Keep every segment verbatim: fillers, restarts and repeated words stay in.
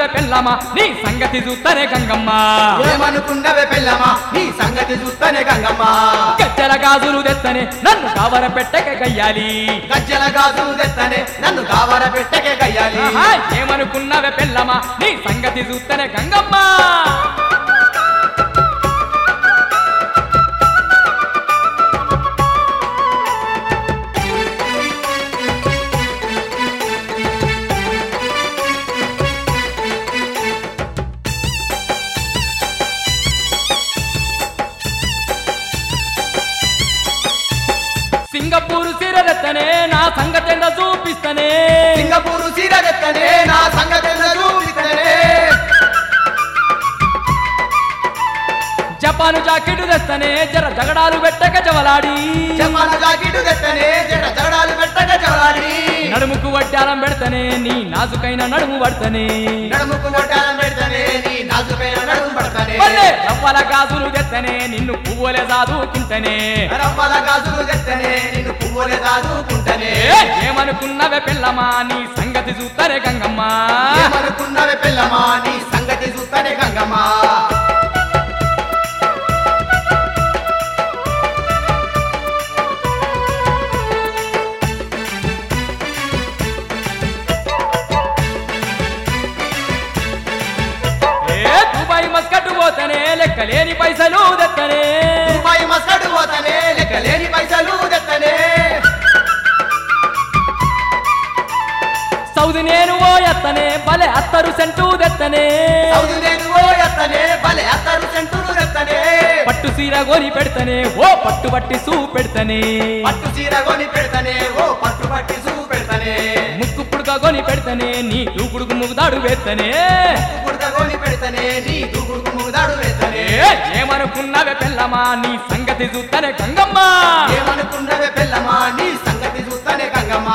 ఏమనుకున్నవే పెళ్ళమా నీ సంగతి చూస్తనే గంగమ్మ ఏమనుకున్నవే పెళ్ళమా నీ సంగతి చూస్తనే గంగమ్మ గజ్జల గాజులు తెత్తనే నన్ను కావర పెట్టక గయ్యాలి గజ్జల గాజులు తెత్తనే నన్ను కావర పెట్టకే గయ్యాలి ఆహా, ఏమనుకున్నవే పెళ్ళమా నీ సంగతి చూస్తనే గంగమ్మ సింగపూరు సీరలెత్తనే నా సంగతెంద చూపిస్తనే సింగపూరు సీరగెత్తనే నా సంగతి చూపిస్తనే జపాను జాకెట్ తెస్తనే జర జగడాలు పెట్టక జవలాడి జపాను జాకెట్ తెత్తనే జడ జడాలు పెట్టక జవలాడి నడుముకు వడ్డాలం పెడతనే నీ నాజుకైన నడుము పడతనే నడుముకు కొట్టాలం పెడతనే నీ నాజుకైన నడుము పడతనే రవ్వల గాజులు తెత్తనే నిన్ను పువ్వులే సాదుకుంటనే రవ్వల గాజులు తెత్తనే నిన్ను పువ్వులే దాదుకుంటనే ఏమనుకున్నవే పిల్లమా నీ సంగతి చూస్తనే గంగమ్మ ఏమనుకున్నవే పిల్లమా నీ సంగతి చూస్తనే గంగమ్మ ఏ దుబాయ్ మస్కట్ పోతనే లెక్కలేని పైసలు తెత్తనే రూపాయి మస్కట్ పోతనే లెక్కలేని పైసలు తెత్తనే సౌది నేను ఓ ఎత్తనే భలే అత్తరు సెంటు తెత్తనే సౌదు నేను ఓ ఎత్తనే భలే అత్తరు సెంటులు తెత్తనే పట్టు సీర గోని పెడతనే ఓ పట్టు పట్టి సూ పెడతనే పట్టు చీర కొని పెడతనే ఓ పట్టు పట్టి సూ పెడతనే ముక్కు పుడక గోని పెడతనే నీ దూకుడుకు ముగుదాడు వేత్తనే పుడక కొని పెడతనే నీ దూకుడుకు ముగుదాడు వేస్తనే ఏ, ఏమనుకున్నవే పెళ్ళమా నీ సంగతి చూస్తనే గంగమ్మ ఏమనుకున్నవే పిల్లమా నీ సంగతి చూస్తనే గంగమ్మ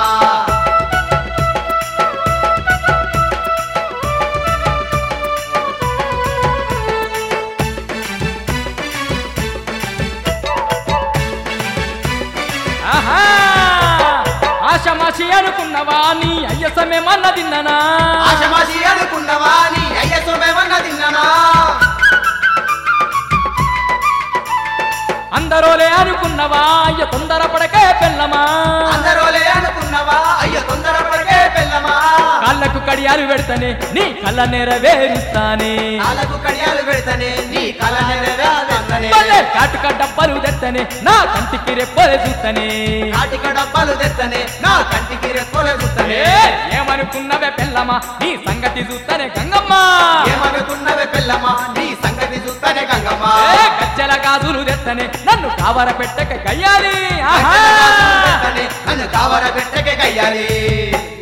ఆహా ఆశమాషి అనుకున్నవా నీ అయ్యసమేమన్న తిన్ననా ఆశమాసి అనుకున్నవా నీ అయ్యసమేమన్నా తిన్ననా అందరోలే అనుకున్నవా అయ్య తొందరపడకే పెళ్ళమా అందరోలే అనుకున్నవా అయ్య తొందరపడకే పిల్లమా కాళ్ళకు కడియాలు పెడతనే నీ కళ్ళ నెరవేరుస్తానే కాలకు కడియాలు పెడతనే నీ కల నెరవేరుస్తనే భలే కాటుక డబ్బలు తెత్తనే నా కంటికి రెప్పలే చూస్తనే కాటిక డబ్బాలు తెత్తనే నా కంటికి రెప్పలే చూస్తనే ఏ, ఏమనుకున్నవే పెళ్ళమా నీ సంగతి చూస్తనే గంగమ్మ ఏమనుకున్నవే పిల్లమా నీ సంగతి చూస్తనే గంగమ్మ ఏ, గజ్జల గాజులు తెత్తనే నన్ను కావర పెట్టక గయ్యాలి ఆహా నన్ను కావర పెట్టకే కయ్యాలి